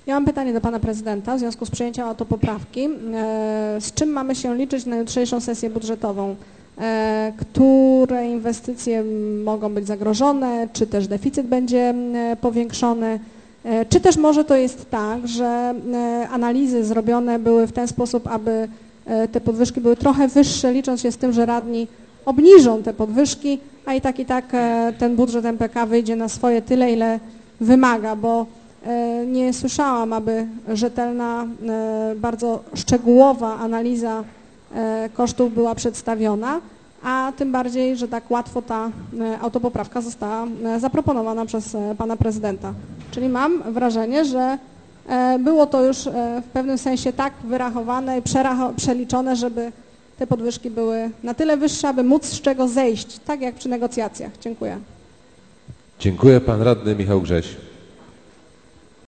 Ja mam pytanie do pana prezydenta w związku z przyjęciem autopoprawki. Z czym mamy się liczyć na jutrzejszą sesję budżetową? Które inwestycje mogą być zagrożone, czy też deficyt będzie powiększony, czy też może to jest tak, że analizy zrobione były w ten sposób, aby te podwyżki były trochę wyższe, licząc się z tym, że radni obniżą te podwyżki, a i tak ten budżet MPK wyjdzie na swoje tyle, ile wymaga, bo nie słyszałam, aby rzetelna, bardzo szczegółowa analiza kosztów była przedstawiona, a tym bardziej, że tak łatwo ta autopoprawka została zaproponowana przez pana prezydenta. Czyli mam wrażenie, że było to już w pewnym sensie tak wyrachowane i przeliczone, żeby te podwyżki były na tyle wyższe, aby móc z czego zejść, tak jak przy negocjacjach. Dziękuję. Dziękuję. Pan radny Michał Grześ.